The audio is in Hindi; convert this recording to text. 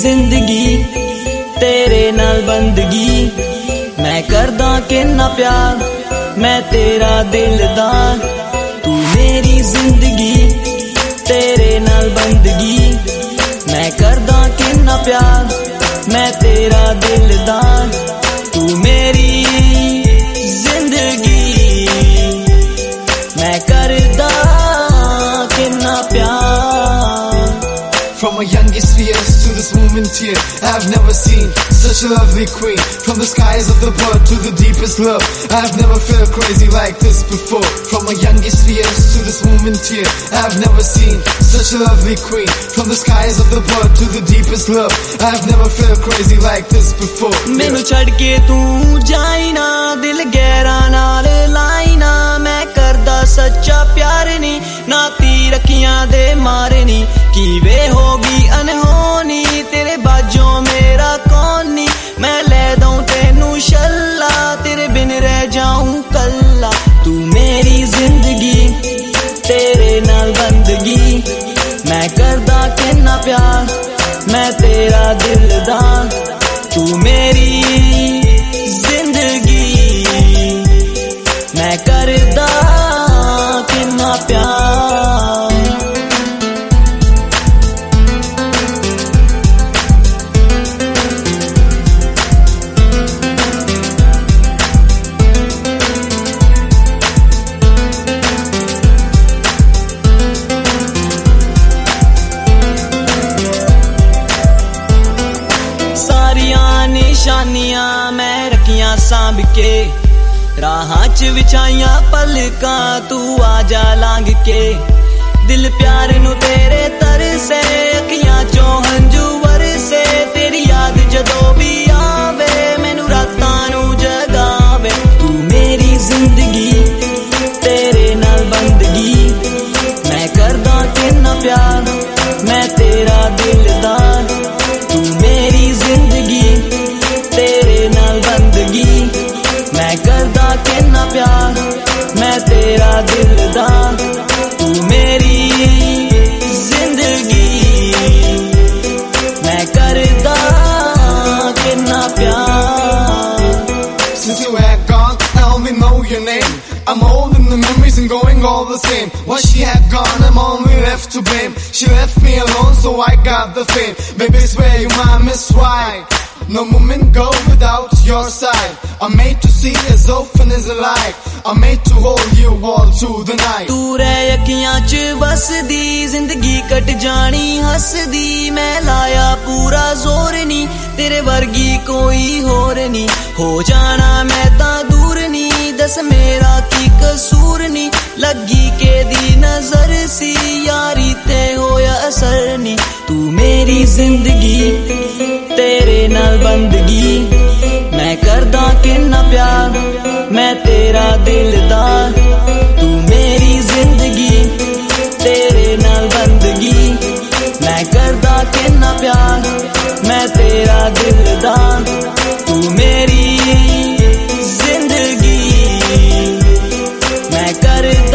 जिंदगी तेरे नाल बंदगी। मैं करदा किन्ना प्यार, मैं तेरा दिलदार। तू मेरी जिंदगी तेरे नाल बंदगी। मैं करदा किन्ना प्यार, मैं तेरा दिलदार। तू मेरी जिंदगी, मैं करदा किन्ना प्यार। From my youngest years to this moment here, I've never seen such a lovely queen. From the skies of the bird to the deepest love, I've never felt crazy like this before. From my youngest years to this moment here, I've never seen such a lovely queen. From the skies of the bird to the deepest love, I've never felt crazy like this before. मैनू छड़ के तू जाई ना, दिल गहरा नाल लाई ना। मैं करदा सच्चा प्यार नी, ना तीर अखियां दे मारे नी। कीवे होगी अनहोनी, तेरे बाजों मेरा कौन नी। मैं ले दूं तेनू शल्ला, तेरे बिन रह जाऊं कल्ला। तू मेरी जिंदगी तेरे नाल बंदगी। मैं करदा किन्ना प्यार, मैं तेरा दिलदार। तू मेरी जिंदगी, मैं करदा किन्ना प्यार। निशानियां मैं रखियां सांभ के, राहां च विछाइयां पलकां तू आजा लांग के। दिल प्यार नू तेरे तरसे, अखियां चों हंजू वरसे। तेरी याद जदों भी आवे, मैनू रातां नू जगावे। तू मेरी जिंदगी तेरे नाल बंदगी। मैं करदा किन्ना प्यार, मैं तेरा दिलदार। तू मेरी जिंदगी तेरे नाल बंदगी। मैं करदा किन्ना प्यार, मैं तेरा दिलदार। तू मेरी जिंदगी, मैं करदा किन्ना प्यार। Since you had gone, I only know your name. I'm old in the memories and going all the same. Once she had gone, I'm only left to blame. She left me alone, so I got the fame. Baby, swear you my miss right. No moment go without your side. I'm made to see as often as I like. I'm made to hold you all through the night. तू रह अखियां च वसदी, जिंदगी कट जानी हसदी। मैं लाया पूरा जोर नी, तेरे वर्गी कोई होर नी। हो जाना मैं तां दूर नी, दस मेरा की कसूर नी। लगी के दी नजर सी, यारी ते होया असर नी। तू मेरी जिंदगी तेरे नाल बंदगी। मैं करदा किन्ना प्यार, मैं तेरा दिलदार। तू मेरी जिंदगी तेरे नाल बंदगी। मैं करदा किन्ना प्यार, मैं तेरा दिलदार। तू मेरी जिंदगी, मैं करदा